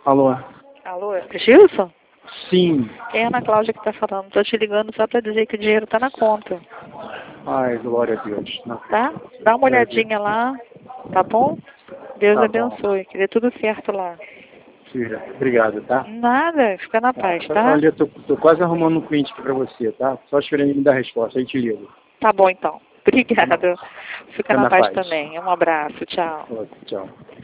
Alô? Alô, é Gilson? Sim. É a Ana Cláudia que tá falando. Tô te ligando só pra dizer que o dinheiro tá na conta. Ai, glória a Deus. Não. Tá? Dá uma olhadinha lá, tá bom? Deus Tá bom. abençoe, que dê tudo certo lá. Filha, obrigado, tá? Nada, fica na paz, tá? Olha, tô quase arrumando um cliente aqui pra você, tá? Só esperando ele me dar a resposta, aí te ligo. Tá bom então. Obrigada. Fica na paz paz. também. Um abraço, tchau. Tchau.